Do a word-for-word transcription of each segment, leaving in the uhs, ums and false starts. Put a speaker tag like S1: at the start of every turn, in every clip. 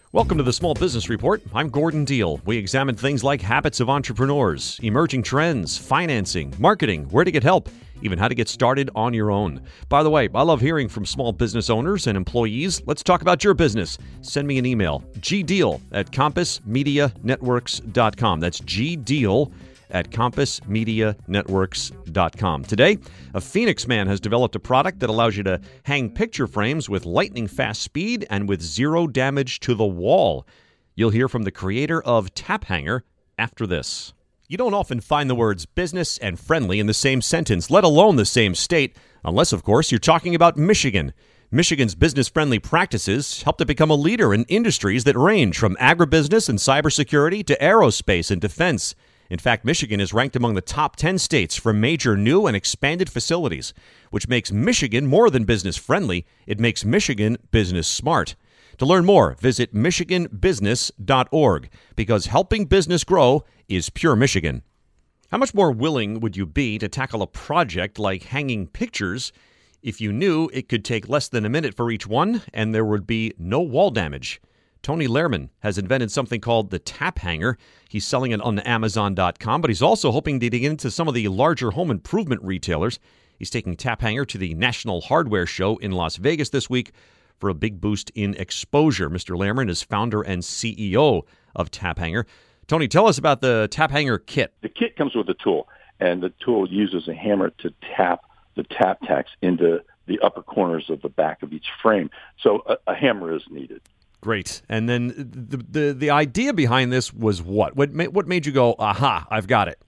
S1: Welcome to the Small Business Report. I'm Gordon Deal. We examine things like habits of entrepreneurs, emerging trends, financing, marketing, where to get help, even how to get started on your own. By the way, I love hearing from small business owners and employees. Let's talk about your business. Send me an email, gdeal at compass media networks dot com. That's gdeal at compass media networks dot com. Today, a Phoenix man has developed a product that allows you to hang picture frames with lightning-fast speed and with zero damage to the wall. You'll hear from the creator of Tap Hanger after this. You don't often find the words business and friendly in the same sentence, let alone the same state, unless, of course, you're talking about Michigan. Michigan's business-friendly practices helped it become a leader in industries that range from agribusiness and cybersecurity to aerospace and defense. In fact, Michigan is ranked among the top ten states for major new and expanded facilities, which makes Michigan more than business-friendly. It makes Michigan business-smart. To learn more, visit michigan business dot org, because helping business grow is pure Michigan. How much more willing would you be to tackle a project like hanging pictures if you knew it could take less than a minute for each one and there would be no wall damage? Tony Lehrman has invented something called the Tap Hanger. He's selling it on amazon dot com, but he's also hoping to dig into some of the larger home improvement retailers. He's taking Tap Hanger to the National Hardware Show in Las Vegas this week for a big boost in exposure. Mister Lehrman is founder and C E O of Tap Hanger. Tony, tell us about the Tap Hanger kit.
S2: The kit comes with a tool, and the tool uses a hammer to tap the tap tacks into the upper corners of the back of each frame. So a, a hammer is needed.
S1: Great. And then the, the the idea behind this was what? What made, what made you go, aha, I've got it?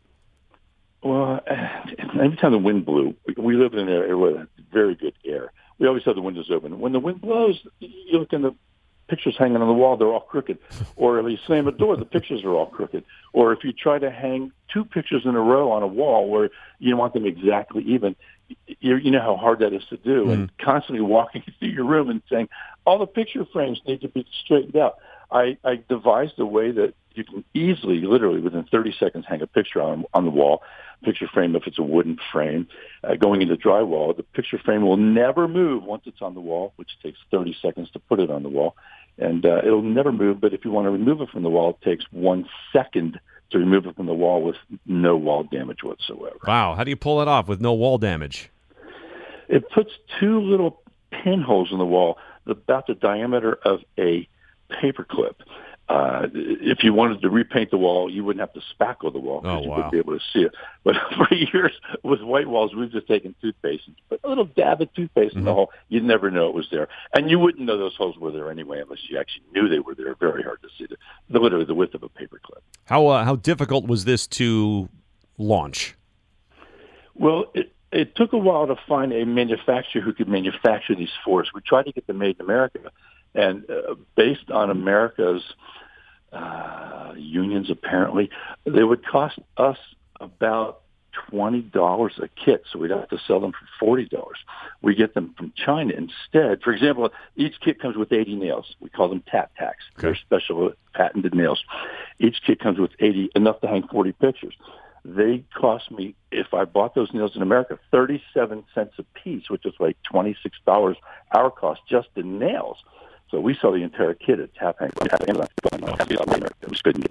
S2: Well, every time the wind blew, we live in an area with very good air. We always have the windows open. When the wind blows, you look in the pictures hanging on the wall, they're all crooked. Or if you slam a door, the pictures are all crooked. Or if you try to hang two pictures in a row on a wall where you don't want them exactly even, you, you know how hard that is to do. Mm. And constantly walking through your room and saying, all the picture frames need to be straightened out. I, I devised a way that you can easily, literally within thirty seconds, hang a picture on on the wall. Picture frame, if it's a wooden frame, uh, going into drywall, the picture frame will never move once it's on the wall, which takes thirty seconds to put it on the wall. And uh, it'll never move, but if you want to remove it from the wall, it takes one second to remove it from the wall with no wall damage whatsoever.
S1: Wow. How do you pull it off with no wall damage?
S2: It puts two little pinholes in the wall about the diameter of a paperclip. Uh, if you wanted to repaint the wall, you wouldn't have to spackle the wall because
S1: oh,
S2: you
S1: wow.
S2: wouldn't be able to see it. But for years with white walls, we've just taken toothpaste and put a little dab of toothpaste mm-hmm. in the hole. You'd never know it was there. And you wouldn't know those holes were there anyway unless you actually knew they were there. Very hard to see. The, the literally the width of a paperclip.
S1: How, uh, how difficult was this to launch?
S2: Well, it, it took a while to find a manufacturer who could manufacture these for us. We tried to get them made in America. And uh, based on America's uh, unions, apparently, they would cost us about twenty dollars a kit, so we'd have to sell them for forty dollars. We get them from China instead. For example, each kit comes with eighty nails. We call them tap tacks. Okay. They're special patented nails. Each kit comes with eighty, enough to hang forty pictures. They cost me, if I bought those nails in America, thirty-seven cents a piece, which is like twenty-six dollars our cost just in nails. So we saw the entire kit at Tap Hanger. It was good.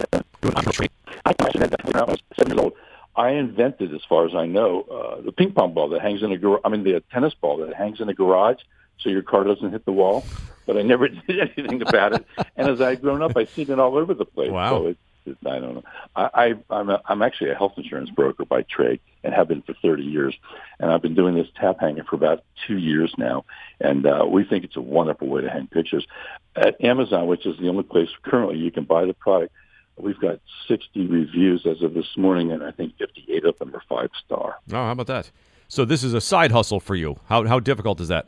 S2: I was seven years old. I invented, as far as I know, uh, the ping pong ball that hangs in a gar- I mean, the tennis ball that hangs in a garage so your car doesn't hit the wall. But I never did anything about it. And as I've grown up, I've seen it all over the place.
S1: Wow. So
S2: it's, it's, I don't know. I, I, I'm, a, I'm actually a health insurance broker by trade and have been for thirty years. And I've been doing this tap hanging for about two years now. And uh, we think it's a wonderful way to hang pictures. At Amazon, which is the only place currently you can buy the product, we've got sixty reviews as of this morning, and I think fifty-eight of them are five-star.
S1: Oh, how about that? So this is a side hustle for you. How how difficult is that?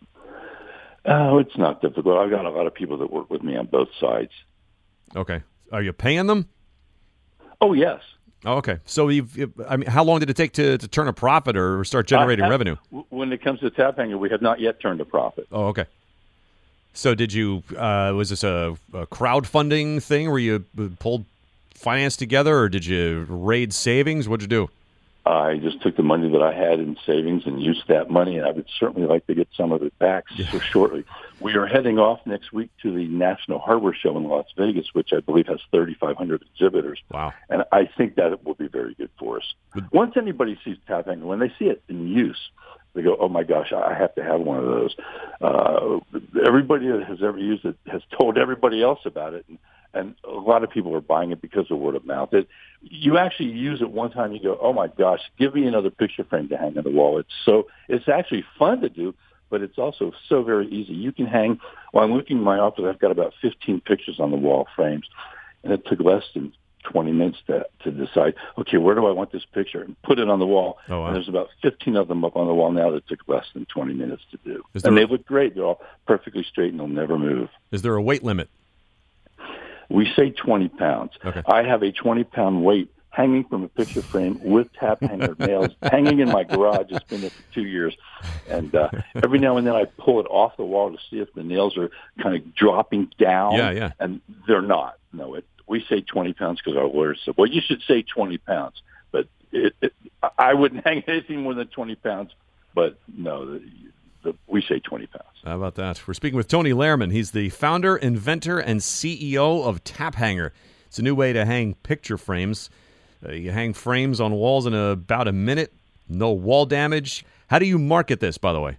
S2: Oh, it's not difficult. I've got a lot of people that work with me on both sides.
S1: Okay. Are you paying them?
S2: Oh, yes.
S1: Oh, okay. So you've, I mean, how long did it take to, to turn a profit or start generating
S2: have,
S1: revenue?
S2: When it comes to Tap Hanger, we have not yet turned a profit.
S1: Oh, okay. So did you, uh, was this a, a crowdfunding thing where you pulled finance together, or did you raid savings? What'd you do?
S2: I just took the money that I had in savings and used that money, and I would certainly like to get some of it back
S1: yeah.
S2: so shortly. We are heading off next week to the National Hardware Show in Las Vegas, which I believe has thirty-five hundred exhibitors.
S1: Wow.
S2: And I think that it will be very good for us. But once anybody sees Tap Hanger, when they see it in use, they go, oh, my gosh, I have to have one of those. Uh, everybody that has ever used it has told everybody else about it, and, and a lot of people are buying it because of word of mouth. It, you actually use it one time, you go, oh, my gosh, give me another picture frame to hang on the wall. It's so it's actually fun to do, but it's also so very easy. You can hang, well, I'm looking in my office, I've got about fifteen pictures on the wall frames, and it took less than twenty minutes to, to decide, okay, where do I want this picture, and put it on the wall.
S1: Oh, wow.
S2: And there's about fifteen of them up on the wall now that took less than twenty minutes to do.
S1: Is there
S2: and
S1: a-
S2: they look great. They're all perfectly straight and they'll never move.
S1: Is there a weight limit?
S2: We say twenty pounds.
S1: Okay.
S2: I have a twenty-pound weight hanging from a picture frame with Tap Hanger nails hanging in my garage. It's been there for two years. And uh, every now and then I pull it off the wall to see if the nails are kind of dropping down.
S1: Yeah, yeah.
S2: And they're not. No, it, we say twenty pounds because our lawyers said, well, you should say twenty pounds. But it, it, I wouldn't hang anything more than twenty pounds. But no, the, the, we say twenty pounds.
S1: How about that? We're speaking with Tony Lehrman. He's the founder, inventor, and C E O of Tap Hanger. It's a new way to hang picture frames. Uh, you hang frames on walls in about a minute. No wall damage. How do you market this, by the way?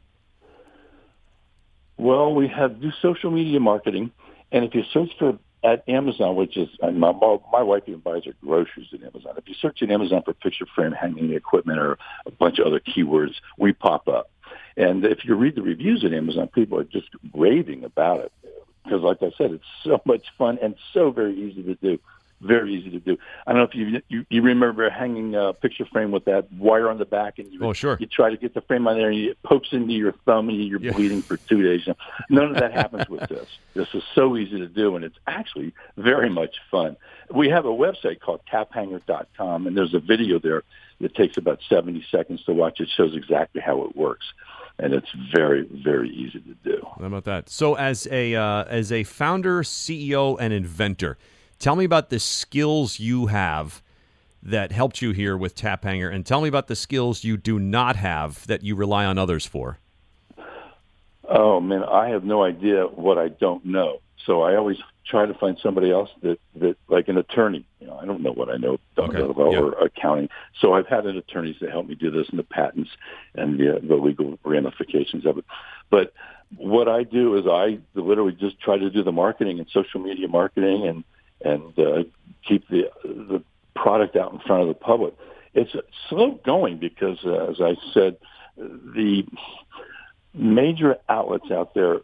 S2: Well, we have do social media marketing, and if you search for at Amazon, which is uh, my my wife even buys her groceries at Amazon. If you search at Amazon for picture frame hanging equipment or a bunch of other keywords, we pop up. And if you read the reviews at Amazon, people are just raving about it because, like I said, it's so much fun and so very easy to do. Very easy to do. I don't know if you you, you remember hanging a picture frame with that wire on the back, and you
S1: oh sure
S2: you try to get the frame on there, and it pokes into your thumb, and you're
S1: yeah.
S2: bleeding for two days. None of that happens with this. This is so easy to do, and it's actually very much fun. We have a website called tap hanger dot com, and there's a video there that takes about seventy seconds to watch. It shows exactly how it works. And it's very, very easy to do.
S1: How about that? So, as a uh, as a founder, C E O, and inventor, tell me about the skills you have that helped you here with Tap Hanger, and tell me about the skills you do not have that you rely on others for.
S2: Oh, man, I have no idea what I don't know. So I always try to find somebody else that, that like an attorney. You know, I don't know what I know
S1: Okay.
S2: about
S1: Yeah.
S2: or accounting. So I've had an attorneys that help me do this and the patents and the, the legal ramifications of it. But what I do is I literally just try to do the marketing and social media marketing and and uh, keep the the product out in front of the public. It's slow going because, uh, as I said, the major outlets out there,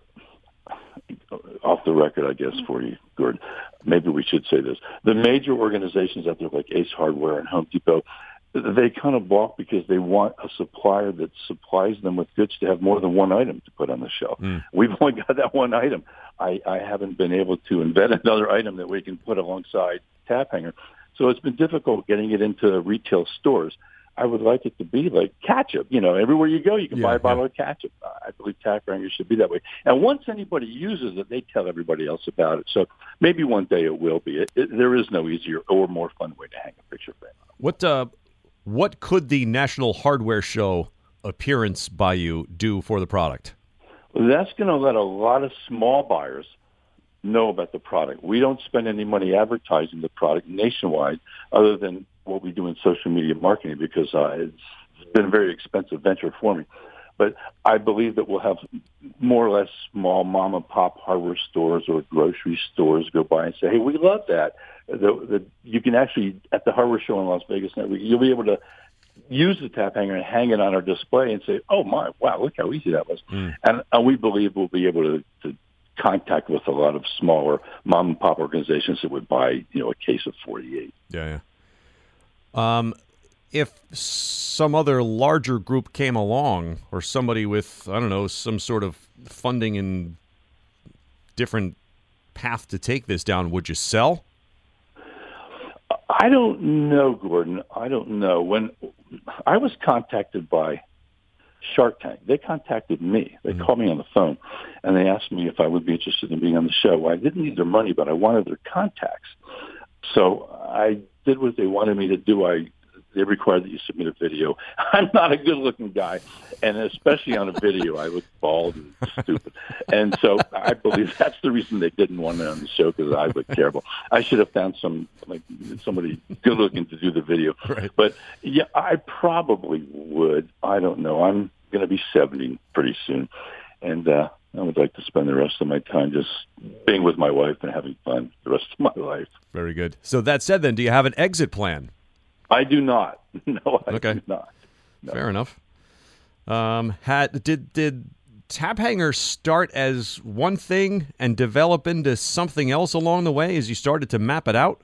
S2: off the record, I guess, for you, Gordon, maybe we should say this. The major organizations out there like Ace Hardware and Home Depot, they kind of balk because they want a supplier that supplies them with goods to have more than one item to put on the shelf. Mm. We've only got that one item. I, I haven't been able to invent another item that we can put alongside Tap Hanger. So it's been difficult getting it into retail stores. I would like it to be like ketchup. You know, everywhere you go, you can
S1: yeah,
S2: buy a bottle
S1: yeah.
S2: of ketchup. I believe Tap Hanger should be that way. And once anybody uses it, they tell everybody else about it. So maybe one day it will be. It, it, there is no easier or more fun way to hang a picture frame.
S1: What uh, what could the National Hardware Show appearance by you do for the product?
S2: Well, that's going to let a lot of small buyers know about the product. We don't spend any money advertising the product nationwide other than what we do in social media marketing because uh, it's been a very expensive venture for me. But I believe that we'll have more or less small mom and pop hardware stores or grocery stores go by and say, hey, we love that. The, the, you can actually, at the hardware show in Las Vegas, you'll be able to use the Tap Hanger and hang it on our display and say, oh, my, wow, look how easy that was. Mm. And uh, we believe we'll be able to, to contact with a lot of smaller mom and pop organizations that would buy, you know, a case of forty-eight.
S1: Yeah, yeah. Um, if some other larger group came along or somebody with, I don't know, some sort of funding and different path to take this down, would you sell?
S2: I don't know, Gordon. I don't know. When I was contacted by Shark Tank, they contacted me. They mm-hmm. called me on the phone, and they asked me if I would be interested in being on the show. Well, I didn't need their money, but I wanted their contacts. So I did what they wanted me to do. I they require that you submit a video. I'm not a good-looking guy, and especially on a video, I look bald and stupid. And so I believe that's the reason they didn't want me on the show, because I look terrible. I should have found some like somebody good-looking to do the video.
S1: Right.
S2: But yeah, I probably would. I don't know. I'm going to be seventy pretty soon, and uh, I would like to spend the rest of my time just being with my wife and having fun the rest of my life.
S1: Very good. So that said, then, do you have an exit plan?
S2: I do not. No, I
S1: okay.
S2: do not. No.
S1: Fair enough. Um, had did did Tap Hanger start as one thing and develop into something else along the way as you started to map it out?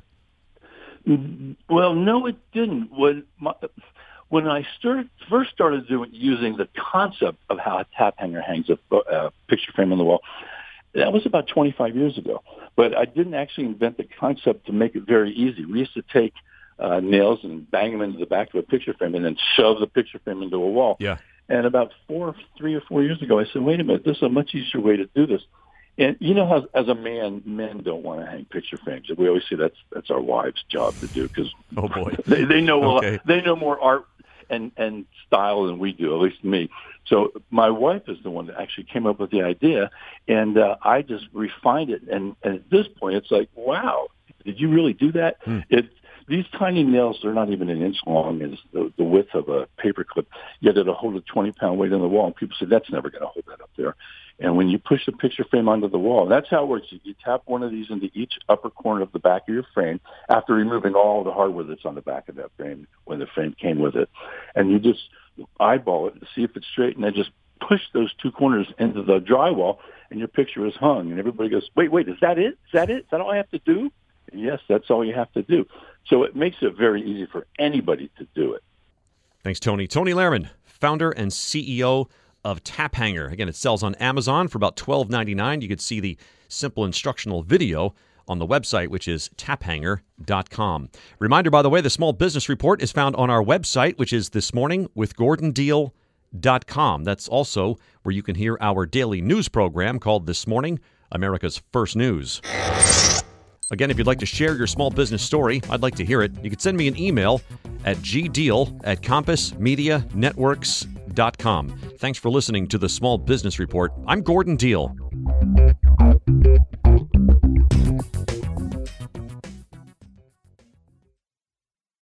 S2: Well, no, it didn't. When my, when I started, first started doing using the concept of how a tap hanger hangs a uh, picture frame on the wall, that was about twenty-five years ago. But I didn't actually invent the concept to make it very easy. We used to take uh, nails and bang them into the back of a picture frame and then shove the picture frame into a wall.
S1: Yeah.
S2: And about four, three or four years ago, I said, wait a minute, this is a much easier way to do this. And you know how, as a man, men don't want to hang picture frames. We always say that's that's our wives' job to do, because
S1: oh boy,
S2: they, they know
S1: okay.
S2: a lot, they know more art and and style than we do, at least me. So my wife is the one that actually came up with the idea, and uh, I just refined it. And, and at this point, it's like, wow, did you really do that?
S1: Hmm.
S2: It these tiny nails, they're not even an inch long, as the, the width of a paper clip, yet it'll hold a twenty pound weight on the wall. And people say, that's never going to hold that up there. And when you push the picture frame onto the wall, that's how it works. You tap one of these into each upper corner of the back of your frame after removing all the hardware that's on the back of that frame when the frame came with it. And you just eyeball it to see if it's straight, and then just push those two corners into the drywall, and your picture is hung. And everybody goes, wait, wait, is that it? Is that it? Is that all I have to do? And yes, that's all you have to do. So it makes it very easy for anybody to do it.
S1: Thanks, Tony. Tony Lehrman, founder and C E O of Tap Hanger. Again, it sells on Amazon for about twelve ninety-nine. You could see the simple instructional video on the website, which is tap hanger dot com. Reminder, by the way, the Small Business Report is found on our website, which is this morning with gordon deal dot com. That's also where you can hear our daily news program called This Morning, America's First News. Again, if you'd like to share your small business story, I'd like to hear it. You can send me an email at gdeal at compass media networks dot com. Thanks for listening to the Small Business Report. I'm Gordon Deal.